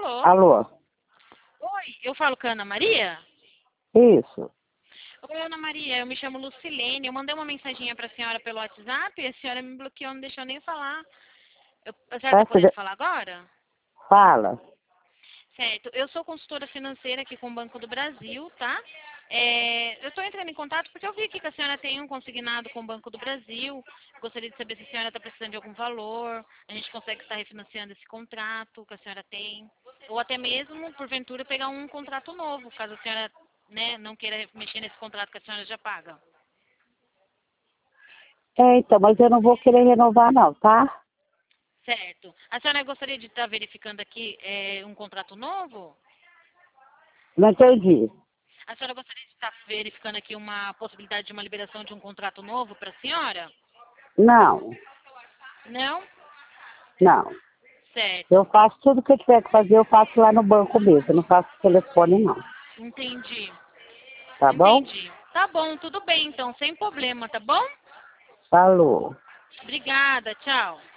Alô? Alô? Oi, eu falo com a Ana Maria? Isso. Oi, Ana Maria, eu me chamo Lucilene. Eu mandei uma mensaginha para a senhora pelo WhatsApp e a senhora me bloqueou, não deixou nem falar. A senhora está podendo falar agora? Fala. Certo, eu sou consultora financeira aqui com o Banco do Brasil, tá? Eu estou entrando em contato porque eu vi aqui que a senhora tem um consignado com o Banco do Brasil. Gostaria de saber se a senhora está precisando de algum valor. A gente consegue estar refinanciando esse contrato que a senhora tem. Ou até mesmo, porventura, pegar um contrato novo, caso a senhora, né, não queira mexer nesse contrato que a senhora já paga. Então, mas eu não vou querer renovar não, tá? Certo. A senhora gostaria de estar verificando aqui um contrato novo? Não entendi. A senhora gostaria de estar verificando aqui uma possibilidade de uma liberação de um contrato novo para a senhora? Não, Não? não. Certo. Eu faço tudo que eu tiver que fazer, eu faço lá no banco mesmo. Eu não faço telefone não. Entendi. Tá bom? Entendi. Tá bom, tudo bem então, sem problema, tá bom? Falou. Obrigada, tchau.